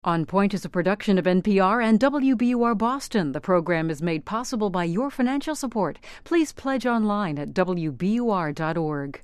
On Point is a production of NPR and WBUR Boston. The program is made possible by your financial support. Please pledge online at WBUR.org.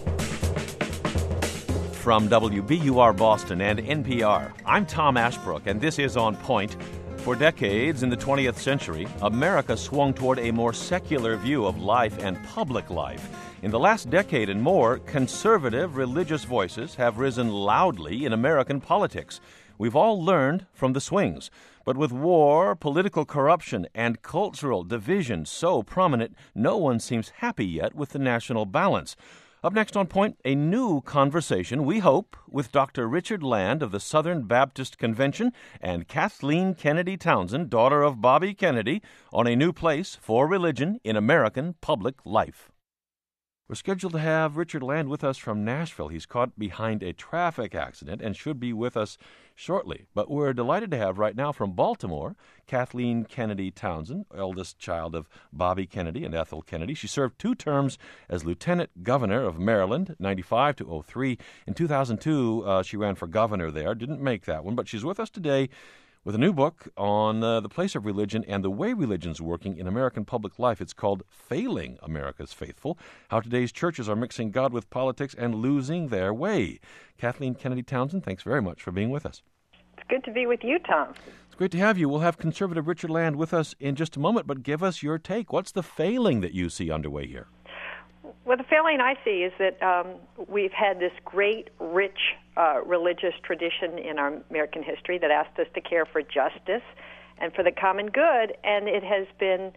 From WBUR Boston and NPR, I'm Tom Ashbrook, and this is On Point. For decades in the 20th century, America swung toward a more secular view of life and public life. In the last decade and more, conservative religious voices have risen loudly in American politics. We've all learned from the swings. But with war, political corruption, and cultural division so prominent, no one seems happy yet with the national balance. Up next on Point, a new conversation, we hope, with Dr. Richard Land of the Southern Baptist Convention and Kathleen Kennedy Townsend, daughter of Bobby Kennedy, on a new place for religion in American public life. We're scheduled to have Richard Land with us from Nashville. He's caught behind a traffic accident and should be with us shortly. But we're delighted to have right now from Baltimore, Kathleen Kennedy Townsend, eldest child of Bobby Kennedy and Ethel Kennedy. She served 2 terms as Lieutenant Governor of Maryland, 95 to 03. In 2002, she ran for governor there. Didn't make that one, but she's with us today with a new book on the place of religion and the way religion's working in American public life. It's called Failing America's Faithful, How Today's Churches Are Mixing God with Politics and Losing Their Way. Kathleen Kennedy Townsend, thanks very much for being with us. It's good to be with you, Tom. It's great to have you. We'll have conservative Richard Land with us in just a moment, but give us your take. What's the failing that you see underway here? Well, the failing I see is that we've had this great, rich religious tradition in our American history that asked us to care for justice and for the common good, and it has been,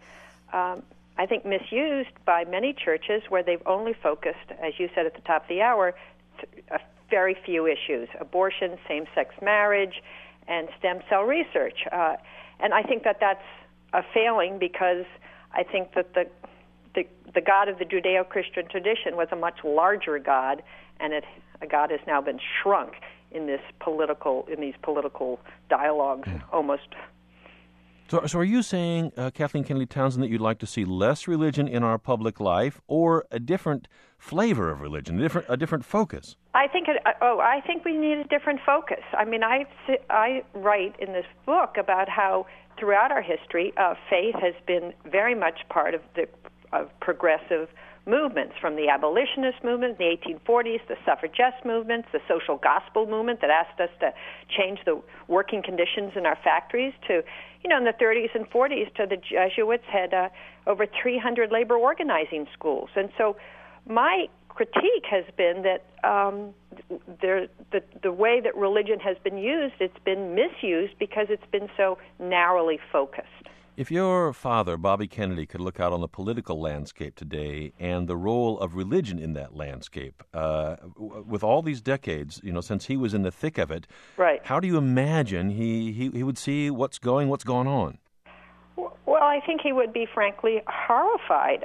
I think, misused by many churches where they've only focused, as you said at the top of the hour, a very few issues: abortion, same-sex marriage, and stem cell research. And I think that that's a failing because I think that the God of the Judeo-Christian tradition was a much larger God, and a God has now been shrunk in these political dialogues almost. So are you saying, Kathleen Kennedy Townsend, that you'd like to see less religion in our public life, or a different flavor of religion, a different focus? I think we need a different focus. I mean, I write in this book about how throughout our history, faith has been very much part of progressive movements, from the abolitionist movement in the 1840s, the suffragette movements, the social gospel movement that asked us to change the working conditions in our factories, to, in the 30s and 40s, to the Jesuits had over 300 labor organizing schools. And so my critique has been that the way that religion has been used, it's been misused because it's been so narrowly focused. If your father, Bobby Kennedy, could look out on the political landscape today and the role of religion in that landscape, with all these decades, since he was in the thick of it, right, how do you imagine he would see what's gone on? Well, I think he would be, frankly, horrified.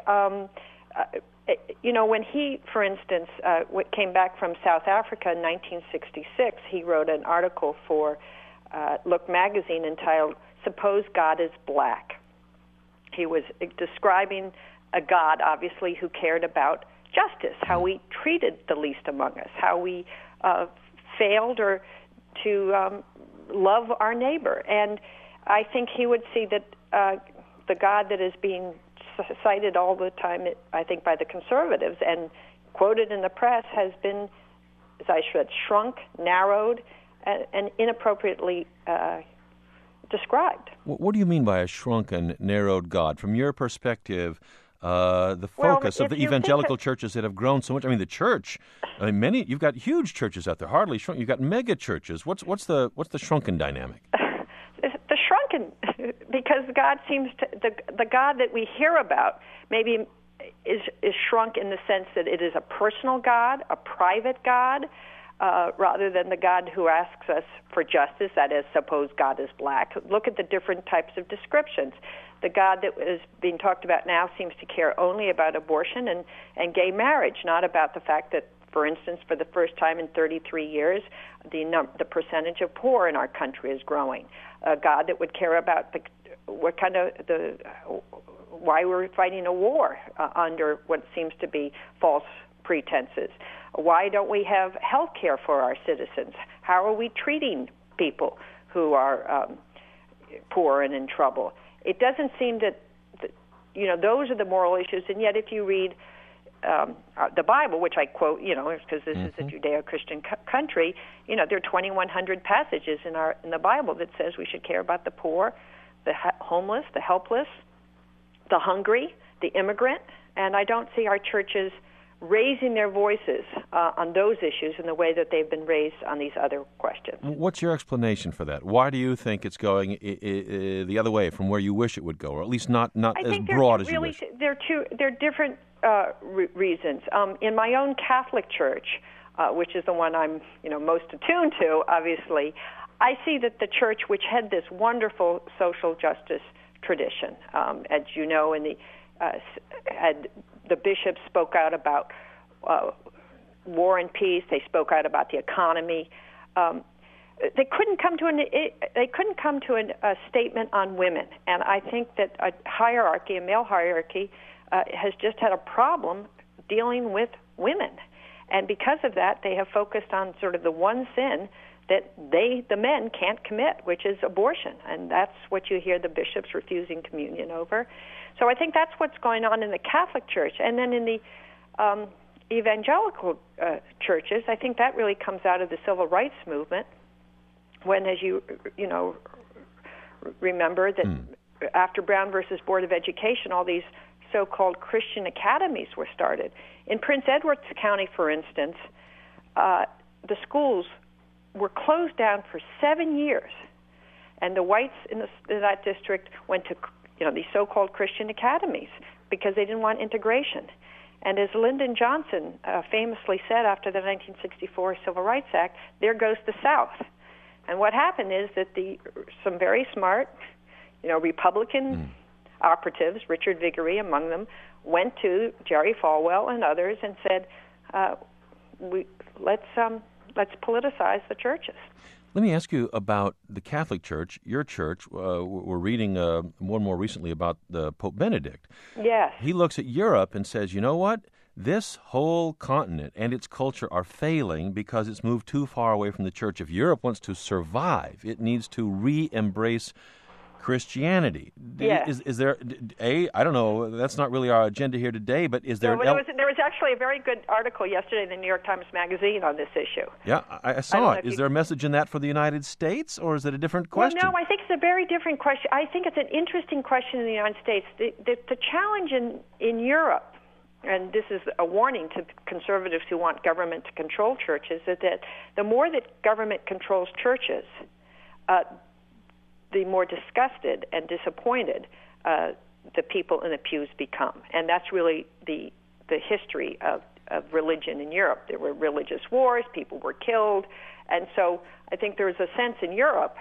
When he, for instance, came back from South Africa in 1966, he wrote an article for Look magazine entitled "Suppose God is Black." He was describing a God, obviously, who cared about justice, how we treated the least among us, how we failed to love our neighbor. And I think he would see that the God that is being cited all the time, I think, by the conservatives and quoted in the press has been, as I said, shrunk, narrowed, and inappropriately described. What do you mean by a shrunken, narrowed God? From your perspective, the focus of the evangelical churches that have grown so much. I mean, the church. You've got huge churches out there, hardly shrunk. You've got mega churches. What's the shrunken dynamic? The shrunken, because God seems to the God that we hear about maybe is shrunk in the sense that it is a personal God, a private God, rather than the God who asks us for justice, that is, suppose God is black. Look at the different types of descriptions. The God that is being talked about now seems to care only about abortion and gay marriage, not about the fact that, for instance, for the first time in 33 years, the percentage of poor in our country is growing. A God that would care about why we're fighting a war under what seems to be false pretenses. Why don't we have health care for our citizens? How are we treating people who are poor and in trouble. It doesn't seem that those are the moral issues, and yet if you read the Bible, which I quote, because this is a Judeo-Christian country, there are 2,100 passages in the Bible that says we should care about the poor, the homeless, the helpless, the hungry, the immigrant, and I don't see our churches raising their voices on those issues in the way that they've been raised on these other questions. What's your explanation for that? Why do you think it's going the other way from where you wish it would go, or at least not as broad as you wish? They're different reasons. In my own Catholic church, which is the one I'm most attuned to, obviously, I see that the church, which had this wonderful social justice tradition, as you know, the bishops spoke out about war and peace. They spoke out about the economy. They couldn't come to a statement on women, and I think that a male hierarchy, has just had a problem dealing with women, and because of that, they have focused on sort of the one sin that the men can't commit, which is abortion, and that's what you hear the bishops refusing communion over. So I think that's what's going on in the Catholic Church. And then in the evangelical churches, I think that really comes out of the civil rights movement, when, as you remember, that after Brown versus Board of Education, all these so-called Christian academies were started. In Prince Edward County, for instance, the schools were closed down for 7 years, and the whites in that district went to these so-called Christian academies because they didn't want integration. And as Lyndon Johnson famously said after the 1964 Civil Rights Act, there goes the South. And what happened is that some very smart, Republican operatives, Richard Viguerie among them, went to Jerry Falwell and others and said, let's politicize the churches. Let me ask you about the Catholic Church, your church. We're reading more and more recently about the Pope Benedict. Yes. He looks at Europe and says, you know what? This whole continent and its culture are failing because it's moved too far away from the church. If Europe wants to survive, it needs to re-embrace Christianity. Yes. Is there I don't know, that's not really our agenda here today, but is there... there was actually a very good article yesterday in the New York Times Magazine on this issue. Yeah, I saw it. Is there a message in that for the United States, or is it a different question? Well, no, I think it's a very different question. I think it's an interesting question in the United States. The challenge in Europe, and this is a warning to conservatives who want government to control churches, is that the more that government controls churches, the more disgusted and disappointed the people in the pews become. And that's really the history of religion in Europe. There were religious wars, people were killed, and so I think there is a sense in Europe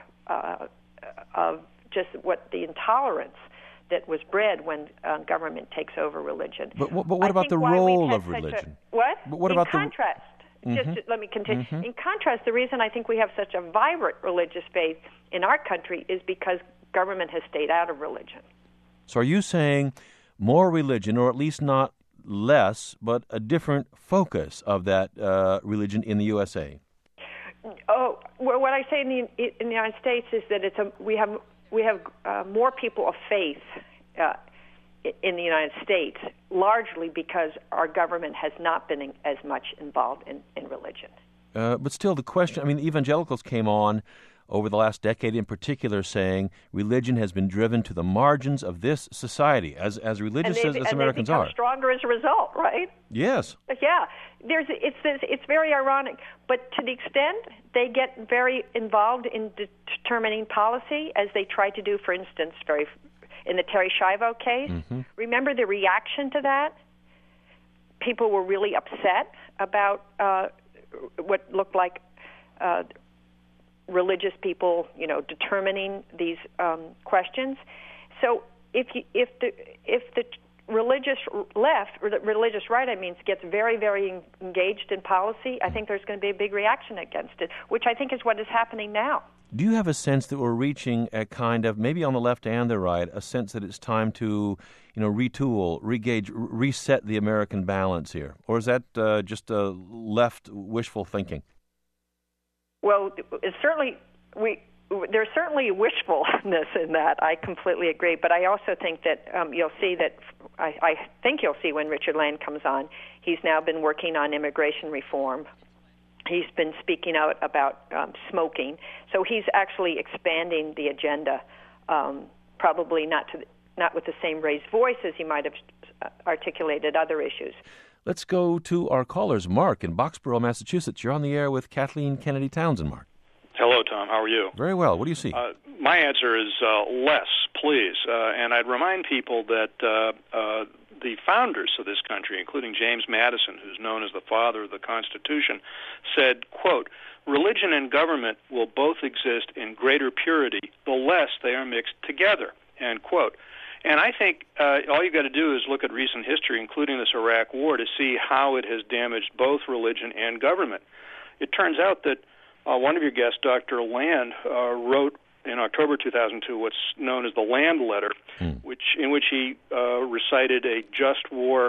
of just what the intolerance that was bred when government takes over religion. But what about the role of religion? What? But what about contrast? Let me continue. In contrast, the reason I think we have such a vibrant religious faith in our country is because government has stayed out of religion. So are you saying more religion, or at least not less, but a different focus of that religion in the USA? Oh, well, what I say in the United States is that we have more people of faith in the United States, largely because our government has not been as much involved in religion. But still, the question, the evangelicals came on over the last decade in particular saying religion has been driven to the margins of this society, as religious as Americans are. And they become stronger as a result, right? Yes. Yeah. It's very ironic. But to the extent they get very involved in determining policy, as they tried to do, for instance, in the Terri Schiavo case, remember the reaction to that? People were really upset about what looked like religious people, determining these questions. So if the religious left, or the religious right, gets very, very engaged in policy, I think there's going to be a big reaction against it, which I think is what is happening now. Do you have a sense that we're reaching a kind of, maybe on the left and the right, a sense that it's time to, retool, regauge, reset the American balance here? Or is that just left wishful thinking? Well, certainly there's certainly wishfulness in that. I completely agree. But I also think that you'll see that, I think you'll see when Richard Land comes on, he's now been working on immigration reform. He's been speaking out about smoking. So he's actually expanding the agenda, probably not with the same raised voice as he might have articulated other issues. Let's go to our callers. Mark in Boxborough, Massachusetts. You're on the air with Kathleen Kennedy Townsend, Mark. Hello, Tom. How are you? Very well. What do you see? My answer is less, please. And I'd remind people that the founders of this country, including James Madison, who's known as the father of the Constitution, said, quote, "Religion and government will both exist in greater purity the less they are mixed together," end quote. And I think all you've got to do is look at recent history, including this Iraq war, to see how it has damaged both religion and government. It turns out that one of your guests, Dr. Land, wrote in October 2002 what's known as the Land Letter, in which he recited a just war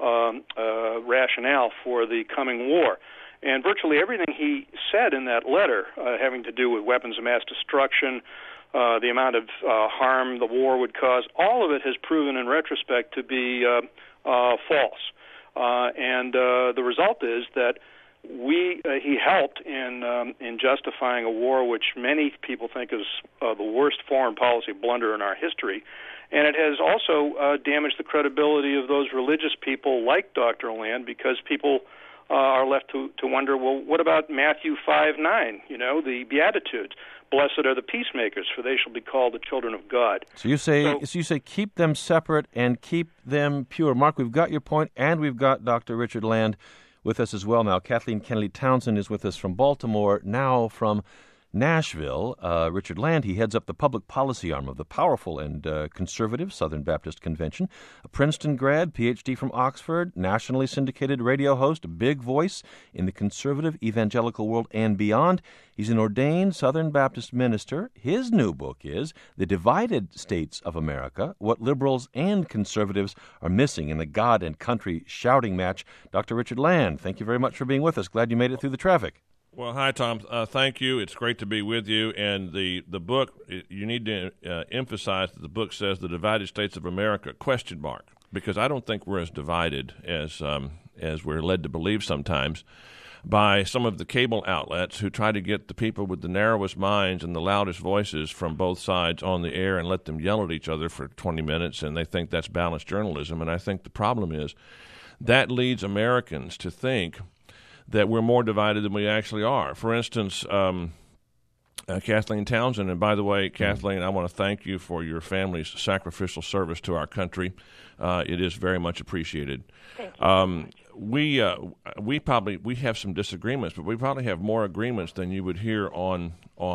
rationale for the coming war. And virtually everything he said in that letter, having to do with weapons of mass destruction, the amount of harm the war would cause, all of it has proven in retrospect to be false. And the result is that he helped in justifying a war which many people think is the worst foreign policy blunder in our history. And it has also damaged the credibility of those religious people like Dr. Land, because people are left to wonder, well, what about Matthew 5:9, the Beatitudes? Blessed are the peacemakers, for they shall be called the children of God. So you say keep them separate and keep them pure. Mark, we've got your point, and we've got Dr. Richard Land with us as well now. Kathleen Kennedy Townsend is with us from Baltimore, now from Nashville. Richard Land, he heads up the public policy arm of the powerful and conservative Southern Baptist Convention. A Princeton grad, Ph.D. from Oxford, nationally syndicated radio host, a big voice in the conservative evangelical world and beyond. He's an ordained Southern Baptist minister. His new book is The Divided States of America, What Liberals and Conservatives Are Missing in the God and Country Shouting Match. Dr. Richard Land, thank you very much for being with us. Glad you made it through the traffic. Well, hi, Tom. Thank you. It's great to be with you. And the book, you need to emphasize that the book says the divided states of America, ? Because I don't think we're as divided as we're led to believe sometimes by some of the cable outlets who try to get the people with the narrowest minds and the loudest voices from both sides on the air and let them yell at each other for 20 minutes, and they think that's balanced journalism. And I think the problem is that leads Americans to think that we're more divided than we actually are. For instance, Kathleen Townsend, and by the way, Kathleen, I want to thank you for your family's sacrificial service to our country. It is very much appreciated. Thank you. We have some disagreements, but we probably have more agreements than you would hear on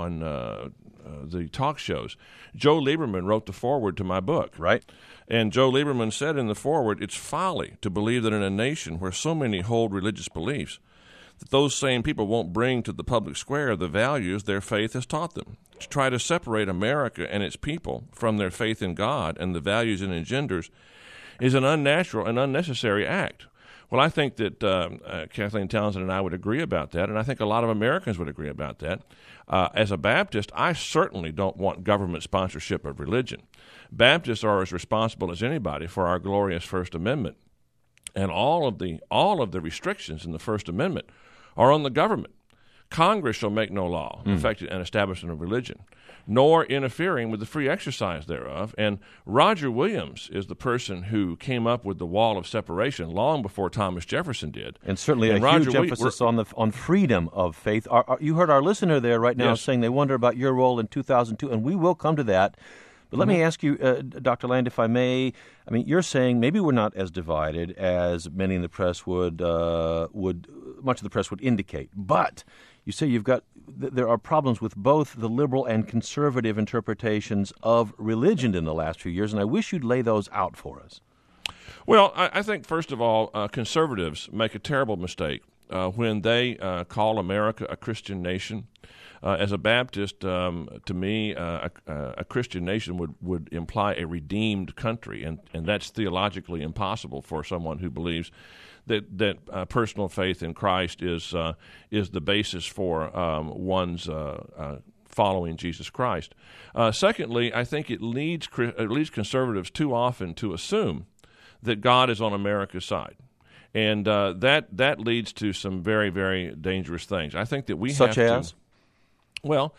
the talk shows. Joe Lieberman wrote the foreword to my book. Right. And Joe Lieberman said in the foreword, it's folly to believe that in a nation where so many hold religious beliefs, that those same people won't bring to the public square the values their faith has taught them. To try to separate America and its people from their faith in God and the values it engenders is an unnatural and unnecessary act. Well, I think that Kathleen Townsend and I would agree about that, and I think a lot of Americans would agree about that. As a Baptist, I certainly don't want government sponsorship of religion. Baptists are as responsible as anybody for our glorious First Amendment, and all of the restrictions in the First Amendment are on the government. Congress shall make no law affecting an establishment of religion, nor interfering with the free exercise thereof. And Roger Williams is the person who came up with the wall of separation long before Thomas Jefferson did. And certainly a huge emphasis on freedom of faith. You heard our listener there right now saying they wonder about your role in 2002, and we will come to that. But let me ask you, Dr. Land, if I may. I mean, you're saying maybe we're not as divided as many in the press would much of the press would indicate. But you say there are problems with both the liberal and conservative interpretations of religion in the last few years, and I wish you'd lay those out for us. Well, I think, first of all, conservatives make a terrible mistake when they call America a Christian nation. As a Baptist, to me, a Christian nation would imply a redeemed country, and that's theologically impossible for someone who believes that personal faith in Christ is the basis for one's following Jesus Christ. Secondly, I think it leads conservatives too often to assume that God is on America's side. And that leads to some very, very dangerous things. I think that we Such have as? to... Well,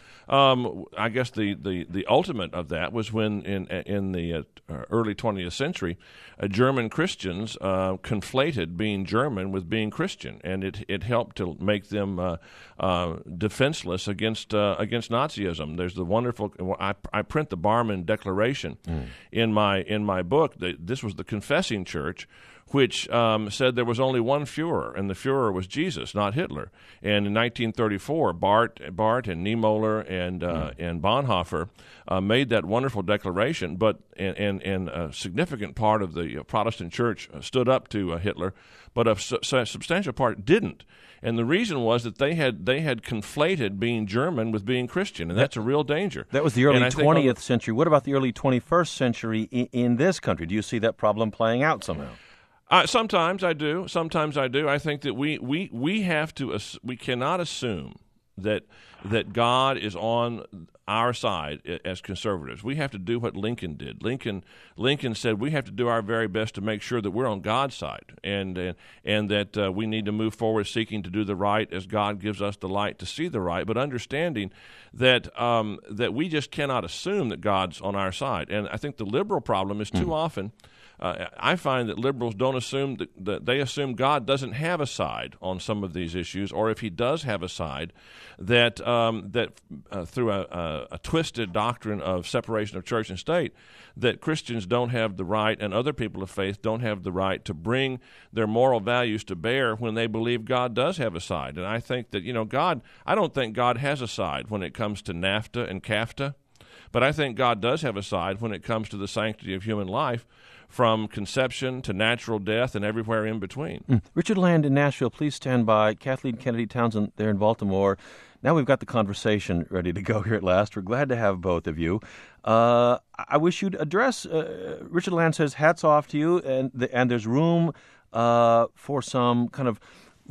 I guess the ultimate of that was when in the early 20th century, German Christians conflated being German with being Christian, and it helped to make them defenseless against Nazism. There's the wonderful. I print the Barmen Declaration in my book. This was the Confessing Church, which said there was only one Führer, and the Führer was Jesus, not Hitler. And in 1934, Barth and Niemöller and Bonhoeffer made that wonderful declaration, but and a significant part of the Protestant church stood up to Hitler, but a substantial part didn't. And the reason was that they had conflated being German with being Christian, and that's a real danger. That was the early 20th century. What about the early 21st century in this country? Do you see that problem playing out somehow? Sometimes I do. I think that we have to. We cannot assume that God is on our side as conservatives. We have to do what Lincoln did. Lincoln said we have to do our very best to make sure that we're on God's side, and that we need to move forward seeking to do the right as God gives us the light to see the right, but understanding that we just cannot assume that God's on our side. And I think the liberal problem is too often. I find that liberals don't assume that they assume God doesn't have a side on some of these issues, or if He does have a side, that through a twisted doctrine of separation of church and state, that Christians don't have the right and other people of faith don't have the right to bring their moral values to bear when they believe God does have a side. And I think that I don't think God has a side when it comes to NAFTA and CAFTA, but I think God does have a side when it comes to the sanctity of human life, from conception to natural death and everywhere in between. Richard Land in Nashville, please stand by. Kathleen Kennedy Townsend there in Baltimore. Now we've got the conversation ready to go here at last. We're glad to have both of you. I wish you'd address, Richard Land says, hats off to you, and there's room for some kind of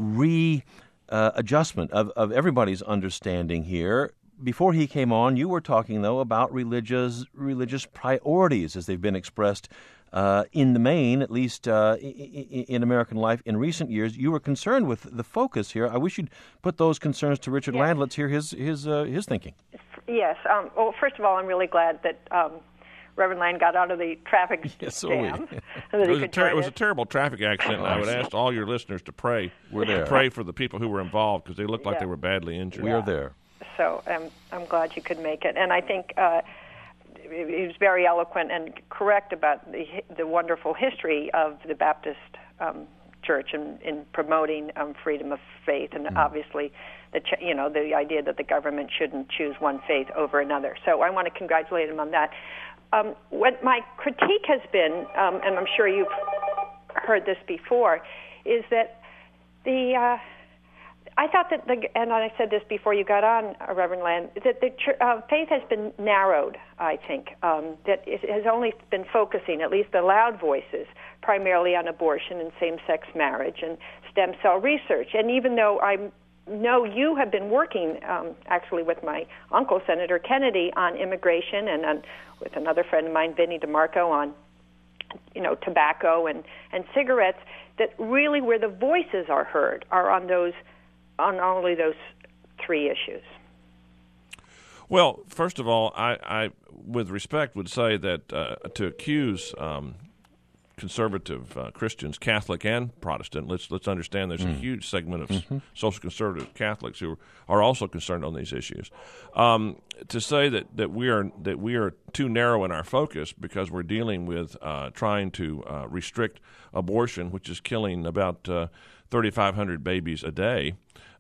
readjustment of everybody's understanding here. Before he came on, you were talking, though, about religious priorities as they've been expressed in the main, at least in American life in recent years. You were concerned with the focus here. I wish you'd put those concerns to Richard Land. Let's hear his thinking. Yes. Well, first of all, I'm really glad that Reverend Land got out of the traffic jam. It was a terrible traffic accident. I would ask all your listeners to pray. Pray for the people who were involved, because they looked like they were badly injured. We are there. So I'm glad you could make it. And I think he was very eloquent and correct about the wonderful history of the Baptist Church in promoting freedom of faith, and obviously the idea that the government shouldn't choose one faith over another. So I want to congratulate him on that. What my critique has been, and I'm sure you've heard this before, is that I thought that, and I said this before you got on, Reverend Land, that the faith has been narrowed, I think, that it has only been focusing, at least the loud voices, primarily on abortion and same-sex marriage and stem cell research. And even though I know you have been working, actually with my uncle, Senator Kennedy, on immigration, and with another friend of mine, Vinnie DeMarco, on tobacco and cigarettes, that really where the voices are heard are on only those three issues. Well, first of all, I with respect, would say that to accuse conservative Christians, Catholic and Protestant, let's understand there's a huge segment of social conservative Catholics who are also concerned on these issues. To say that we are too narrow in our focus because we're dealing with trying to restrict abortion, which is killing about 3,500 babies a day,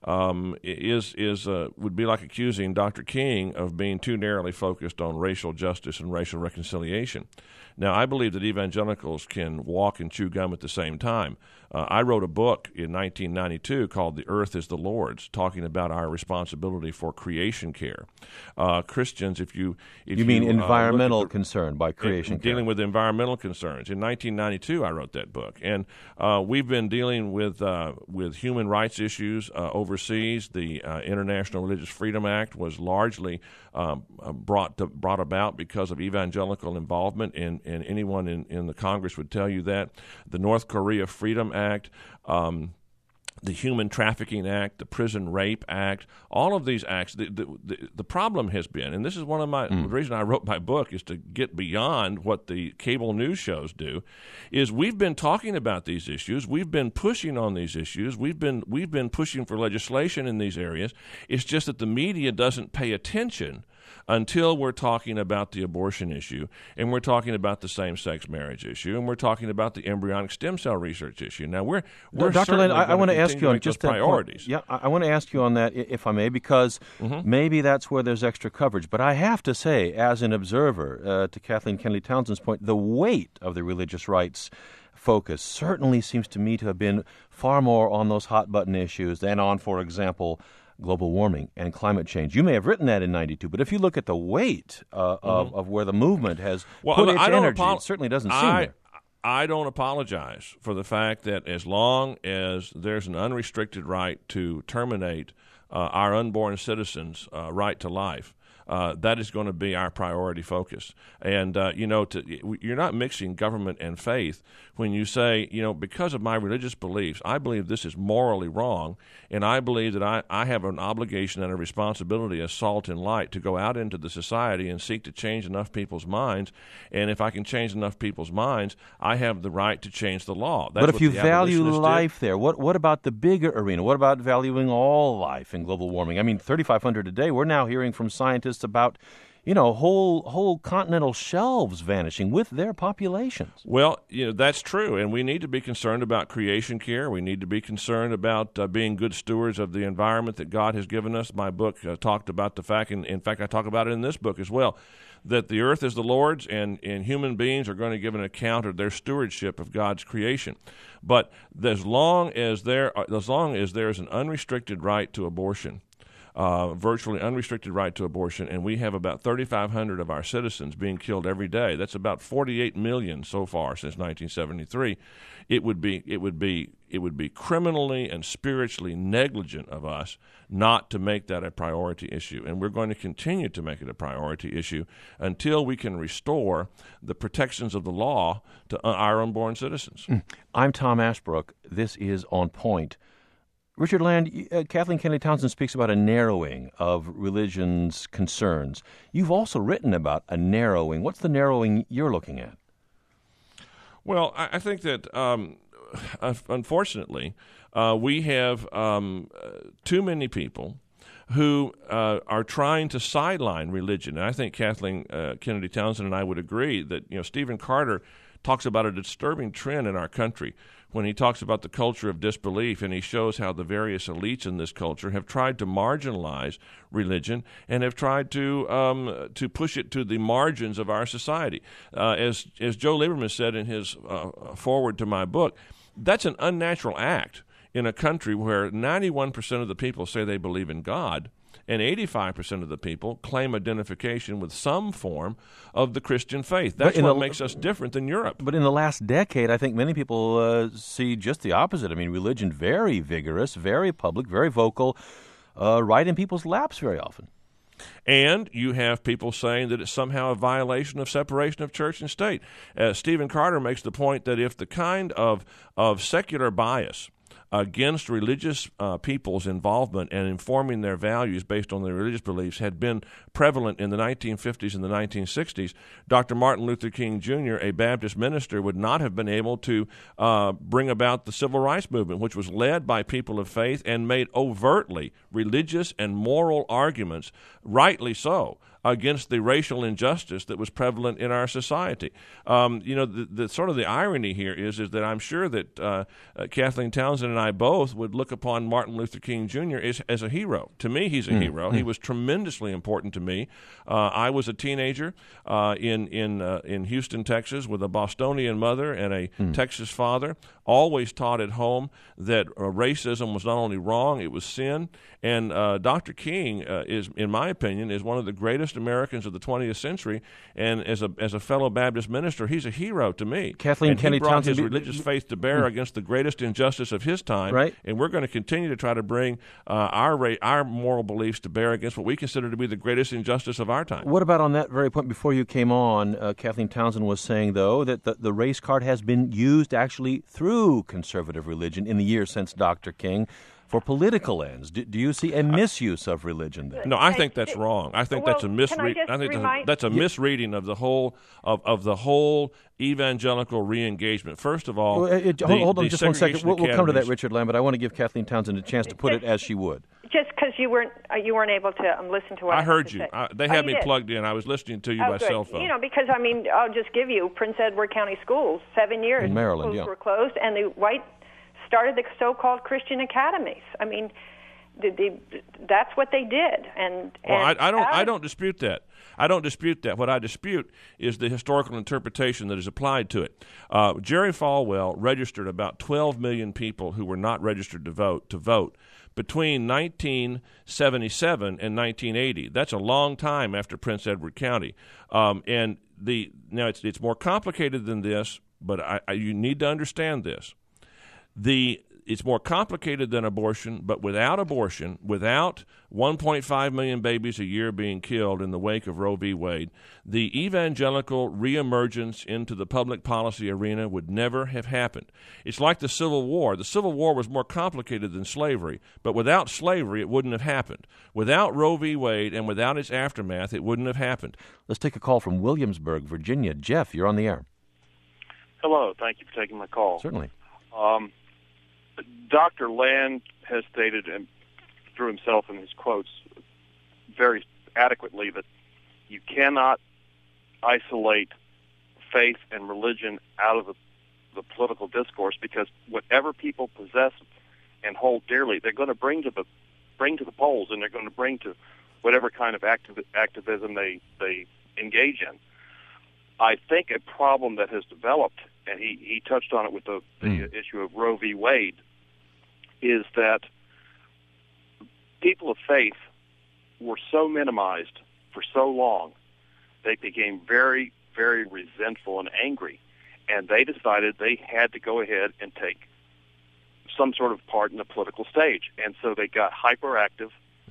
would be like accusing Dr. King of being too narrowly focused on racial justice and racial reconciliation. Now, I believe that evangelicals can walk and chew gum at the same time. I wrote a book in 1992 called The Earth is the Lord's, talking about our responsibility for creation care. Christians, if you mean environmental concern by creation care. Dealing with environmental concerns. In 1992, I wrote that book. And we've been dealing with human rights issues overseas. The International Religious Freedom Act was largely brought about because of evangelical involvement, and anyone in the Congress would tell you that. The North Korea Freedom Act, the Human Trafficking Act, the Prison Rape Act, all of these acts. The problem has been, and this is one of my the reason I wrote my book is to get beyond what the cable news shows do, is we've been talking about these issues, we've been pushing on these issues, we've been pushing for legislation in these areas. It's just that the media doesn't pay attention until we're talking about the abortion issue, and we're talking about the same-sex marriage issue, and we're talking about the embryonic stem cell research issue. Now, we're Dr. Land, I want to ask you on just that priorities. Yeah, I want to ask you on that, if I may, because maybe that's where there's extra coverage. But I have to say, as an observer, to Kathleen Kennedy Townsend's point, the weight of the religious rights focus certainly seems to me to have been far more on those hot-button issues than on, for example, global warming and climate change. You may have written that in '92, but if you look at the weight of where the movement has put its energy, it certainly doesn't seem there. I don't apologize for the fact that as long as there's an unrestricted right to terminate our unborn citizens' right to life, that is going to be our priority focus. And, you're not mixing government and faith when you say, because of my religious beliefs, I believe this is morally wrong, and I believe that I have an obligation and a responsibility as salt and light to go out into the society and seek to change enough people's minds. And if I can change enough people's minds, I have the right to change the law. That's but if you value life there, what about the bigger arena? What about valuing all life in global warming? I mean, 3,500 a day, we're now hearing from scientists about, whole continental shelves vanishing with their populations. Well, that's true, and we need to be concerned about creation care. We need to be concerned about being good stewards of the environment that God has given us. My book talked about the fact, and in fact I talk about it in this book as well, that the earth is the Lord's, and human beings are going to give an account of their stewardship of God's creation. But as long as there is an unrestricted right to abortion, virtually unrestricted right to abortion, and we have about 3,500 of our citizens being killed every day. That's about 48 million so far since 1973. It would be criminally and spiritually negligent of us not to make that a priority issue, and we're going to continue to make it a priority issue until we can restore the protections of the law to our unborn citizens. I'm Tom Ashbrook. This is On Point. Richard Land, Kathleen Kennedy Townsend speaks about a narrowing of religion's concerns. You've also written about a narrowing. What's the narrowing you're looking at? Well, I think that, unfortunately, we have too many people who are trying to sideline religion. And I think Kathleen Kennedy Townsend and I would agree that, Stephen Carter talks about a disturbing trend in our country when he talks about the culture of disbelief, and he shows how the various elites in this culture have tried to marginalize religion and have tried to push it to the margins of our society. As Joe Lieberman said in his foreword to my book, that's an unnatural act in a country where 91% of the people say they believe in God, and 85% of the people claim identification with some form of the Christian faith. That's what makes us different than Europe. But in the last decade, I think many people see just the opposite. I mean, religion very vigorous, very public, very vocal, right in people's laps very often. And you have people saying that it's somehow a violation of separation of church and state. Stephen Carter makes the point that if the kind of secular bias against religious people's involvement and informing their values based on their religious beliefs had been prevalent in the 1950s and the 1960s, Dr. Martin Luther King Jr., a Baptist minister, would not have been able to bring about the civil rights movement, which was led by people of faith and made overtly religious and moral arguments, rightly so, against the racial injustice that was prevalent in our society. The sort of the irony here is that I'm sure that Kathleen Townsend and I both would look upon Martin Luther King Jr. as a hero. To me, he's a hero. He was tremendously important to me. I was a teenager in Houston, Texas, with a Bostonian mother and a Texas father. Always taught at home that racism was not only wrong, it was sin. And Dr. King is, in my opinion, is one of the greatest greatest Americans of the 20th century, and as a fellow Baptist minister, he's a hero to me. Kathleen Kennedy brought Townsend, his religious faith to bear against the greatest injustice of his time, right? And we're going to continue to try to bring our moral beliefs to bear against what we consider to be the greatest injustice of our time. What about on that very point? Before you came on, Kathleen Townsend was saying, though, that the race card has been used actually through conservative religion in the years since Dr. King for political ends. Do you see a misuse of religion there? No, I think that's wrong. I think that's a misreading. I think that's a misreading of the whole of the whole evangelical re-engagement. First of all, hold on just one second. We'll come to that, Richard Lamb, but I want to give Kathleen Townsend a chance to put it as she would. Just because you weren't able to listen to what I heard you. They had me did. plugged in. I was listening to you by good. cell phone. Because I'll just give you Prince Edward County Schools. 7 years in Maryland, schools were closed, and the white started the so-called Christian academies. I mean, that's what they did. I don't dispute that. I don't dispute that. What I dispute is the historical interpretation that is applied to it. Jerry Falwell registered about 12 million people who were not registered to vote between 1977 and 1980. That's a long time after Prince Edward County. Now it's more complicated than this, but you need to understand this. It's more complicated than abortion, but without abortion, without 1.5 million babies a year being killed in the wake of Roe v. Wade, the evangelical reemergence into the public policy arena would never have happened. It's like the Civil War. The Civil War was more complicated than slavery, but without slavery, it wouldn't have happened. Without Roe v. Wade and without its aftermath, it wouldn't have happened. Let's take a call from Williamsburg, Virginia. Jeff, you're on the air. Hello. Thank you for taking my call. Certainly. Dr. Land has stated, and through himself in his quotes, very adequately that you cannot isolate faith and religion out of the political discourse, because whatever people possess and hold dearly, they're going to bring to the polls, and they're going to bring to whatever kind of activism they engage in. I think a problem that has developed, and he touched on it with the issue of Roe v. Wade, is that people of faith were so minimized for so long, they became very, very resentful and angry, and they decided they had to go ahead and take some sort of part in the political stage, and so they got hyperactive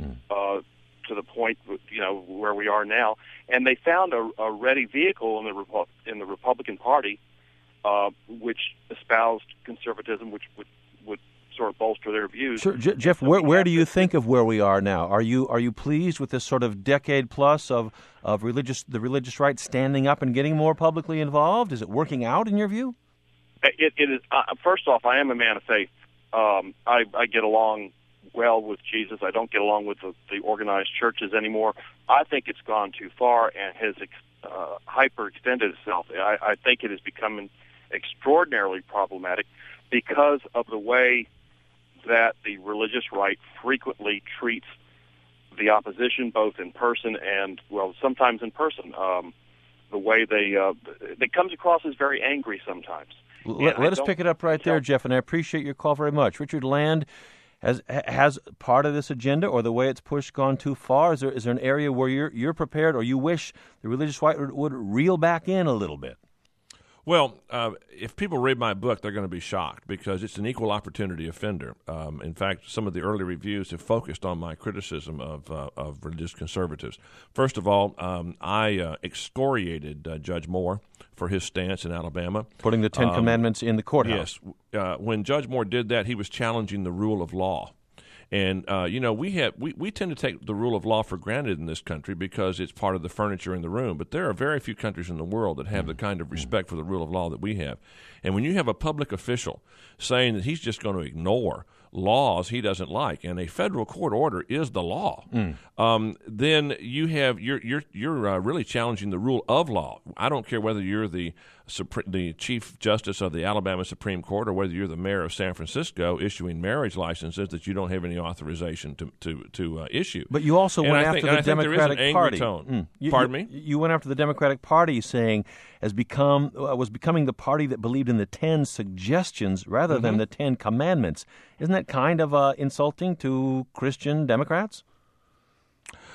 to the point, where we are now, and they found a ready vehicle in the Republican Party, which espoused conservatism, which would sort of bolster their views. Sure, Jeff. Where do you think of where we are now? Are you pleased with this sort of decade plus of the religious right standing up and getting more publicly involved? Is it working out in your view? It is. First off, I am a man of faith. I get along well with Jesus. I don't get along with the organized churches anymore. I think it's gone too far and has hyperextended itself. I think it has become extraordinarily problematic because of the way that the religious right frequently treats the opposition, both in person and, sometimes in person. The way they comes across as very angry sometimes. Let us pick it up right there, Jeff, and I appreciate your call very much. Richard Land, has part of this agenda or the way it's pushed gone too far? Is there an area where you're prepared or you wish the religious right would reel back in a little bit? Well, if people read my book, they're going to be shocked because it's an equal opportunity offender. In fact, some of the early reviews have focused on my criticism of religious conservatives. First of all, I excoriated Judge Moore for his stance in Alabama. Putting the Ten Commandments in the courthouse. Yes. When Judge Moore did that, he was challenging the rule of law. And, we tend to take the rule of law for granted in this country because it's part of the furniture in the room. But there are very few countries in the world that have the kind of respect for the rule of law that we have. And when you have a public official saying that he's just going to ignore laws he doesn't like, and a federal court order is the law, then you're really challenging the rule of law. I don't care whether you're the Chief Justice of the Alabama Supreme Court or whether you're the mayor of San Francisco issuing marriage licenses that you don't have any authorization to issue. But you also went after the Democratic Party. Pardon me? You went after the Democratic Party, saying was becoming the party that believed in the 10 suggestions rather than the 10 commandments. Isn't that kind of insulting to Christian Democrats?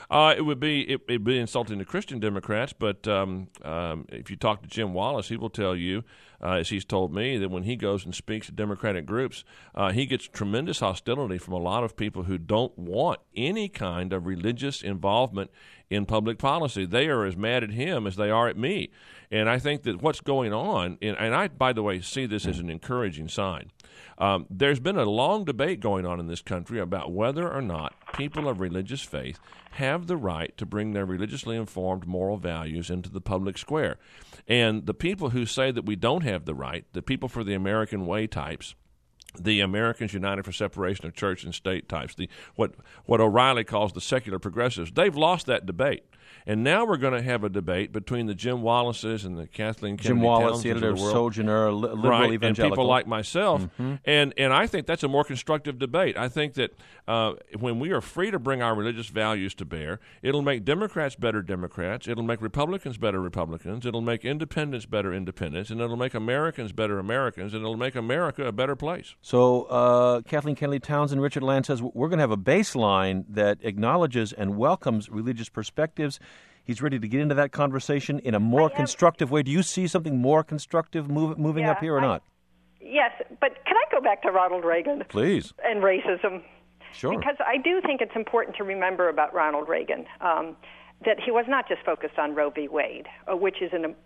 It'd be insulting to Christian Democrats, but if you talk to Jim Wallace, he will tell you, as he's told me, that when he goes and speaks to Democratic groups, he gets tremendous hostility from a lot of people who don't want any kind of religious involvement in public policy. They are as mad at him as they are at me. And I think that what's going on, and I, by the way, see this as an encouraging sign. There's been a long debate going on in this country about whether or not people of religious faith have the right to bring their religiously informed moral values into the public square. And the people who say that we don't have the right, the people for the American way types, the Americans United for Separation of Church and State types, what O'Reilly calls the secular progressives, they've lost that debate. And now we're going to have a debate between the Jim Wallaces and the Kathleen Kennedy Jim Wallace, Townsends the editor of world. Sojourner, liberal right, evangelical. and people like myself. And I think that's a more constructive debate. I think that when we are free to bring our religious values to bear, it'll make Democrats better Democrats, it'll make Republicans better Republicans, it'll make independents better independents, and it'll make Americans better Americans, and it'll make America a better place. So Kathleen Kennedy Townsend, Richard Land says we're going to have a baseline that acknowledges and welcomes religious perspectives. He's ready to get into that conversation in a more constructive way. Do you see something more constructive moving up here or not? Yes, but can I go back to Ronald Reagan? Please. And racism? Sure. Because I do think it's important to remember about Ronald Reagan that he was not just focused on Roe v. Wade, which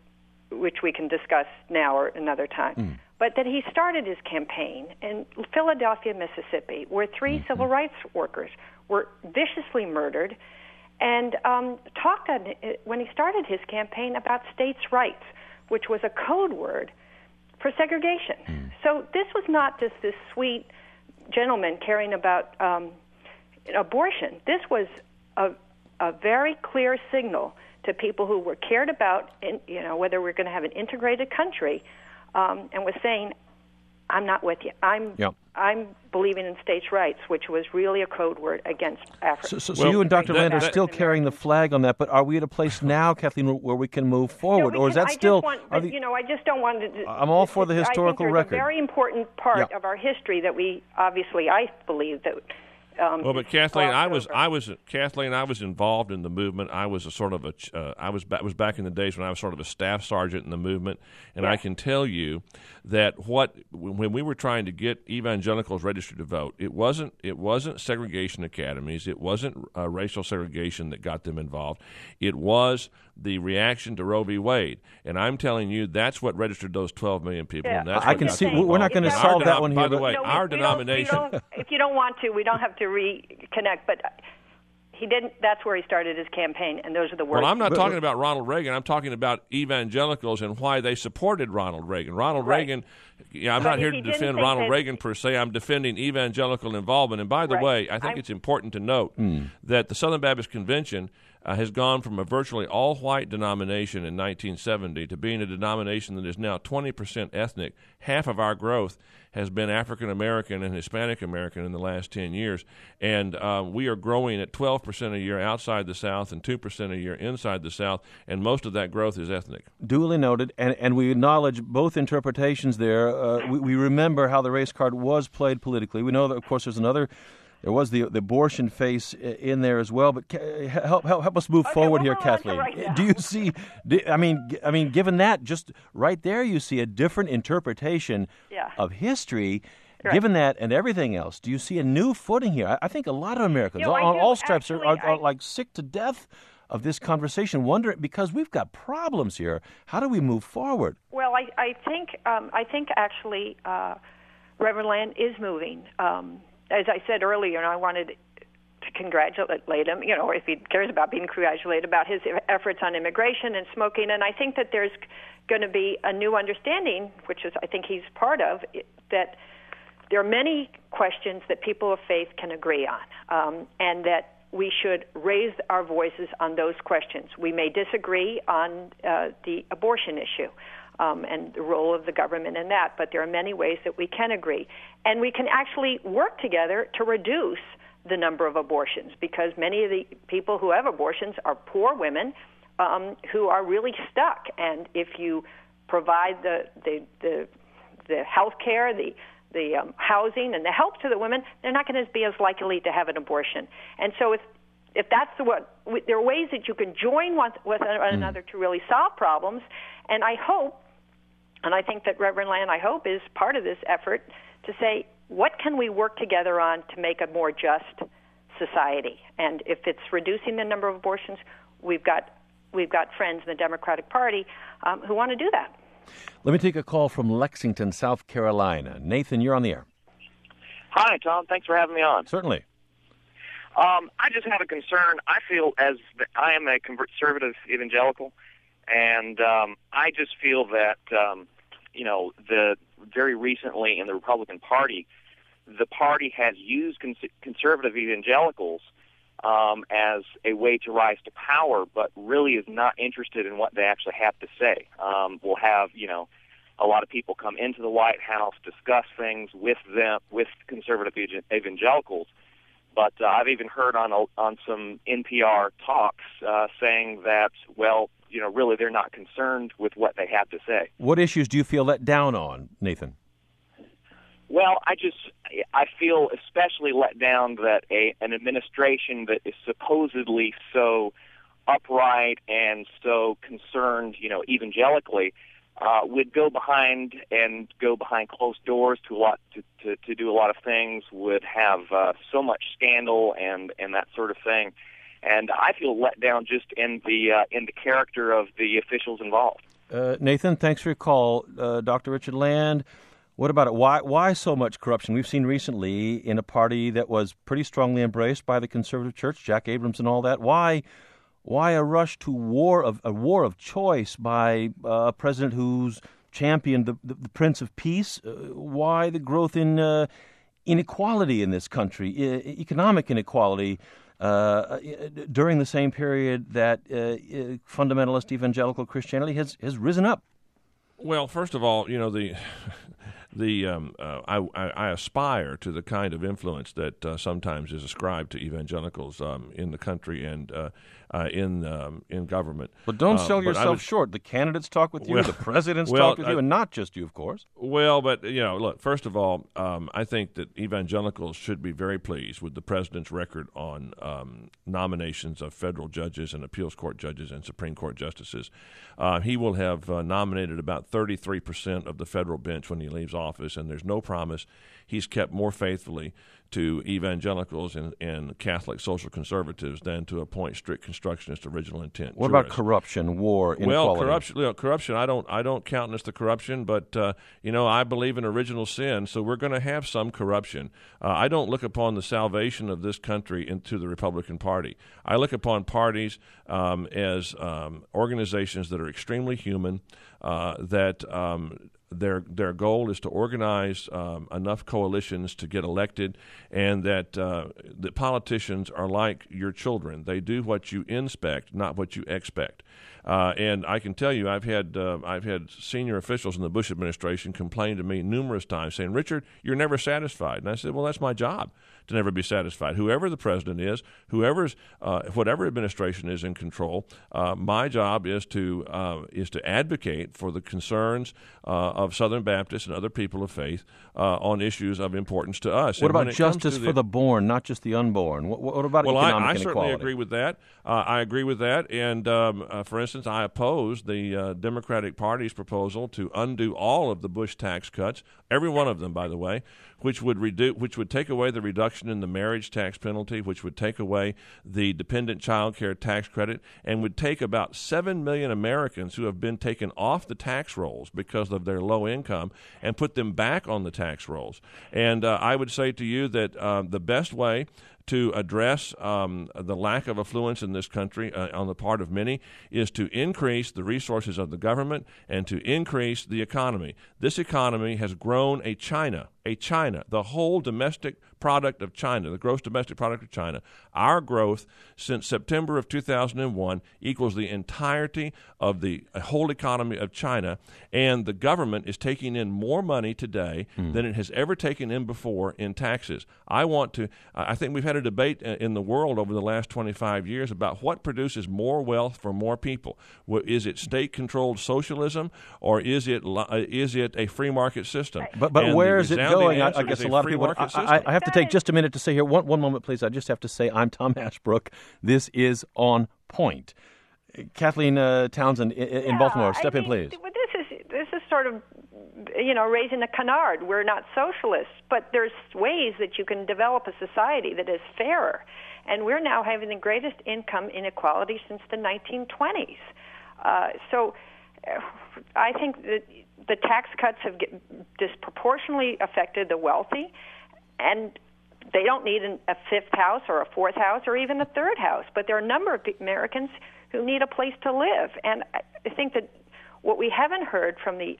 we can discuss now or another time, but that he started his campaign in Philadelphia, Mississippi, where 3 civil rights workers were viciously murdered, and talked when he started his campaign about states' rights, which was a code word for segregation. So this was not just this sweet gentleman caring about abortion. This was a very clear signal to people who were cared about, whether we're going to have an integrated country, and was saying, I'm not with you. I'm believing in states' rights, which was really a code word against Africa. So you and Dr. Land are still carrying the flag on that, but are we at a place now, Kathleen, where we can move forward, or is that still? I just don't want to. I'm all for the historical record. I think there's a very important part of our history that we obviously, I believe that. But Kathleen, I was involved in the movement. I was was back in the days when I was sort of a staff sergeant in the movement, and I can tell you that when we were trying to get evangelicals registered to vote, it wasn't segregation academies, it wasn't racial segregation that got them involved. It was the reaction to Roe v. Wade, and I'm telling you that's what registered those 12 million people. Yeah. And that's I can see. We're not going to solve that one here. By the way, our denomination. If you don't want to, we don't have to reconnect. But he didn't. That's where he started his campaign, and those are the words. Well, I'm not talking about Ronald Reagan. I'm talking about evangelicals and why they supported Ronald Reagan. Ronald Reagan. I'm not here to defend Ronald Reagan per se. I'm defending evangelical involvement. And by the way, I think it's important to note that the Southern Baptist Convention has gone from a virtually all-white denomination in 1970 to being a denomination that is now 20% ethnic. Half of our growth has been African-American and Hispanic-American in the last 10 years. And we are growing at 12% a year outside the South and 2% a year inside the South, and most of that growth is ethnic. Duly noted, and we acknowledge both interpretations there. We remember how the race card was played politically. We know that, of course, there was the abortion face in there as well, but help us move forward here, Kathleen. Do you see? I mean, given that, just right there, you see a different interpretation of history. Right. Given that and everything else, do you see a new footing here? I think a lot of Americans on all stripes are like sick to death of this conversation, wondering because we've got problems here. How do we move forward? Well, I think actually Reverend Land is moving. As I said earlier, I wanted to congratulate him, if he cares about being congratulated about his efforts on immigration and smoking. And I think that there's going to be a new understanding, which is I think he's part of, that there are many questions that people of faith can agree on, and that we should raise our voices on those questions. We may disagree on the abortion issue. And the role of the government in that, but there are many ways that we can agree. And we can actually work together to reduce the number of abortions, because many of the people who have abortions are poor women who are really stuck. And if you provide the health care, the housing, and the help to the women, they're not going to be as likely to have an abortion. And so if that's there are ways that you can join with another to really solve problems. And I hope, and I think that Reverend Land, I hope, is part of this effort to say, what can we work together on to make a more just society? And if it's reducing the number of abortions, we've got friends in the Democratic Party who want to do that. Let me take a call from Lexington, South Carolina. Nathan, you're on the air. Hi, Tom. Thanks for having me on. Certainly. I just have a concern. I feel I am a conservative evangelical, and I just feel that, very recently in the Republican Party, the party has used conservative evangelicals as a way to rise to power, but really is not interested in what they actually have to say. We'll have, a lot of people come into the White House, discuss things with conservative evangelicals. But I've even heard on some NPR talks saying that, really they're not concerned with what they have to say. What issues do you feel let down on, Nathan? Well, I feel especially let down that an administration that is supposedly so upright and so concerned, evangelically, would go behind closed doors to do a lot of things, would have so much scandal and that sort of thing. And I feel let down just in the character of the officials involved. Nathan, thanks for your call. Dr. Richard Land, what about it? Why so much corruption? We've seen recently in a party that was pretty strongly embraced by the conservative church, Jack Abrams and all that. Why a rush to a war of choice by a president who's championed the Prince of Peace? Why the growth in inequality in this country, economic inequality, during the same period that fundamentalist evangelical Christianity has risen up? Well, first of all, I aspire to the kind of influence that sometimes is ascribed to evangelicals in the country and in government. But don't sell yourself short. The candidates talk with you, the presidents talk with you, and not just you, of course. Well, but, look, first of all, I think that evangelicals should be very pleased with the president's record on nominations of federal judges and appeals court judges and Supreme Court justices. He will have nominated about 33% of the federal bench when he leaves office, and there's no promise he's kept more faithfully to evangelicals and Catholic social conservatives than to appoint strict constructionist original intent. What about corruption, war, inequality? Well, corruption. I don't countenance the corruption, but I believe in original sin, so we're going to have some corruption. I don't look upon the salvation of this country into the Republican Party. I look upon parties as organizations that are extremely human, that their goal is to organize enough coalitions to get elected, and that the politicians are like your children. They do what you inspect, not what you expect. And I can tell you, I've had senior officials in the Bush administration complain to me numerous times, saying, "Richard, you're never satisfied." And I said, "Well, that's my job, to never be satisfied. Whoever the president is, whatever administration is in control, my job is to advocate for the concerns of Southern Baptists and other people of faith on issues of importance to us." What about justice for the born, not just the unborn? What about economic inequality? I certainly agree with that. I agree with that. And for instance, I oppose the Democratic Party's proposal to undo all of the Bush tax cuts, every one of them, by the way, which would take away the reduction in the marriage tax penalty, which would take away the dependent child care tax credit, and would take about 7 million Americans who have been taken off the tax rolls because of their low income and put them back on the tax rolls. And I would say to you that the best way to address the lack of affluence in this country on the part of many is to increase the resources of the government and to increase the economy. This economy has grown a China, the whole domestic product of China, the gross domestic product of China. Our growth since September of 2001 equals the entirety of the whole economy of China, and the government is taking in more money today than it has ever taken in before in taxes. I think we've had a debate in the world over the last 25 years about what produces more wealth for more people. Is it state-controlled socialism, or is it a free market system? But where is it going. the I answer guess is a lot of free people. market system. I have to take just a minute to say here. One moment, please. I just have to say I'm Tom Ashbrook. This is On Point. Kathleen Townsend in Baltimore. Step in, please. This is sort of, raising the canard. We're not socialists, but there's ways that you can develop a society that is fairer. And we're now having the greatest income inequality since the 1920s. So I think that the tax cuts have disproportionately affected the wealthy, and they don't need a fifth house or a fourth house or even a third house. But there are a number of Americans who need a place to live. And I think that what we haven't heard from the,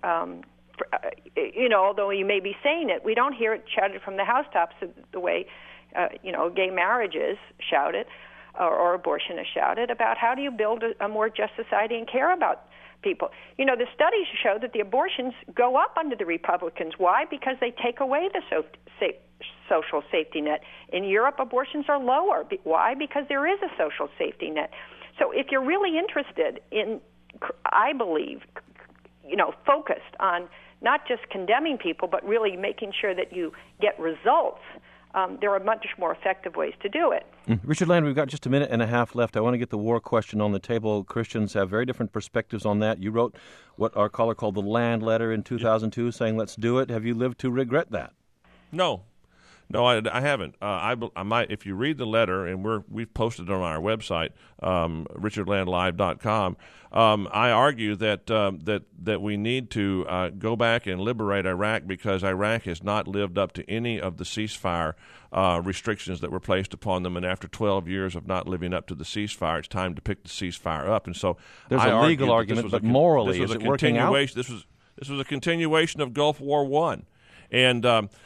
although you may be saying it, we don't hear it shouted from the housetops the way, gay marriage is shouted or abortion is shouted about how do you build a more just society and care about people. The studies show that the abortions go up under the Republicans. Why? Because they take away the social safety net. In Europe, abortions are lower. Why? Because there is a social safety net. So if you're really interested in, I believe, focused on not just condemning people, but really making sure that you get results, there are much more effective ways to do it. Richard Land, we've got just a minute and a half left. I want to get the war question on the table. Christians have very different perspectives on that. You wrote what our caller called the Land Letter in 2002, saying, let's do it. Have you lived to regret that? No, I haven't. I might, if you read the letter, and we've posted it on our website, richardlandlive.com. I argue that we need to go back and liberate Iraq because Iraq has not lived up to any of the ceasefire restrictions that were placed upon them. And after 12 years of not living up to the ceasefire, it's time to pick the ceasefire up. And so there's a legal argument, but morally, is it working out? This was a continuation of Gulf War I. And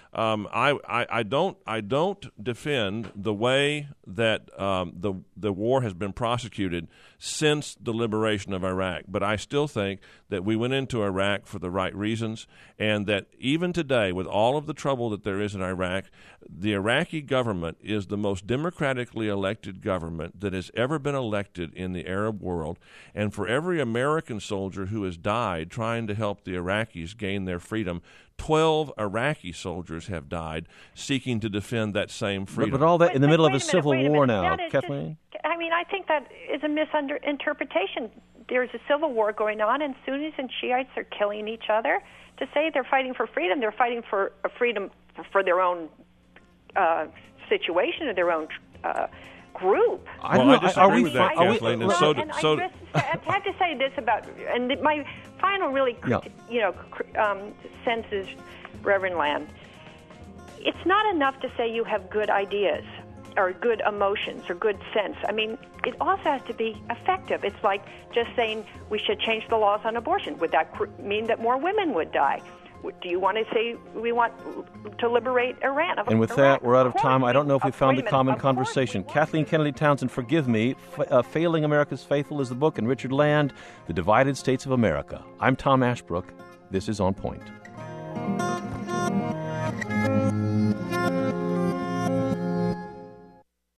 I don't defend the way that the war has been prosecuted since the liberation of Iraq, but I still think that we went into Iraq for the right reasons, and that even today, with all of the trouble that there is in Iraq, the Iraqi government is the most democratically elected government that has ever been elected in the Arab world. And for every American soldier who has died trying to help the Iraqis gain their freedom, 12 Iraqi soldiers have died seeking to defend that same freedom. But all that in the middle of a civil war now, Kathleen? I think that is a misinterpretation. There's a civil war going on, and Sunnis and Shiites are killing each other. To say they're fighting for freedom, they're fighting for a freedom for their own situation or their own group. I disagree with that, Kathleen. I have to say this about, and my final sense is, Reverend Land, it's not enough to say you have good ideas or good emotions or good sense. I mean, it also has to be effective. It's like just saying we should change the laws on abortion. Would that mean that more women would die? Do you want to say we want to liberate Iran? And with that, we're out of time. I don't know if we found the common conversation. Kathleen Kennedy Townsend, forgive me. Failing America's Faithful is the book, and Richard Land, The Divided States of America. I'm Tom Ashbrook. This is On Point.